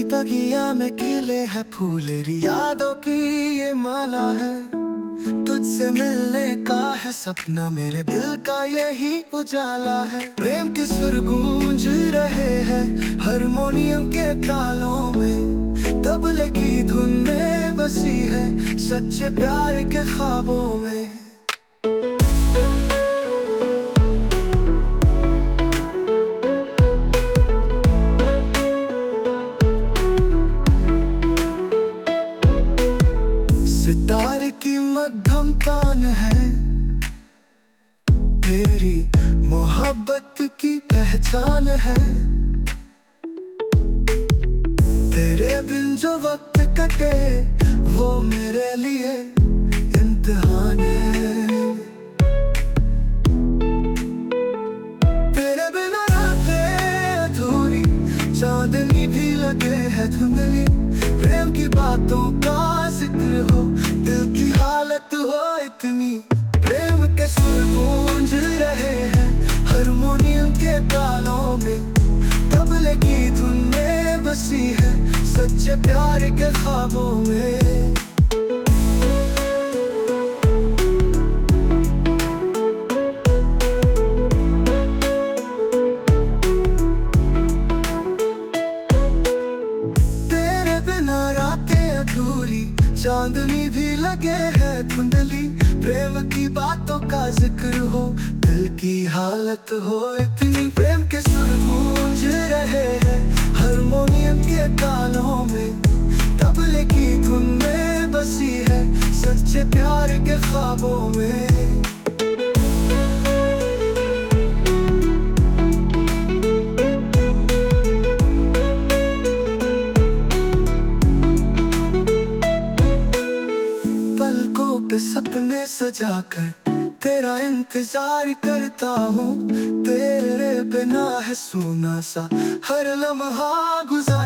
बगिया में खिले हैं फूलेरी यादों की ये माला है। तुझसे मिलने का है सपना, मेरे दिल का यही उजाला है। प्रेम के सुर गूंज रहे हैं हारमोनियम के तालों में, तबले की धुन में बसी है सच्चे प्यार के ख्वाबों में। सितारे की मध्यम तान है, तेरी मोहब्बत की पहचान है। तेरे बिन जो वक्त कटे वो मेरे लिए इम्तिहान है। तेरे बिना रातें अधूरी, चांदनी भी लगे है धुंधली। प्रेम की बातों का जिक्र हो, दिल की हालत हो इतनी। प्रेम के सुर गूंज रहे हैं हारमोनियम के तालों में, तबले की धुन में बसी है सच्चे प्यार के ख्वाबों में। तेरे बिना रातें अधूरी, चांदनी भी लगे है धुंधली। प्रेम की बातों का जिक्र हो, दिल की हालत हो इतनी। प्रेम के सुर गूंज रहे हैं हारमोनियम के तालों में, तबले की धुन में बसी है सच्चे प्यार के ख्वाबों में। पलकों पे सपने सजाकर तेरा इंतजार करता हूँ। तेरे बिना है सूना सा हर लम्हा गुजार।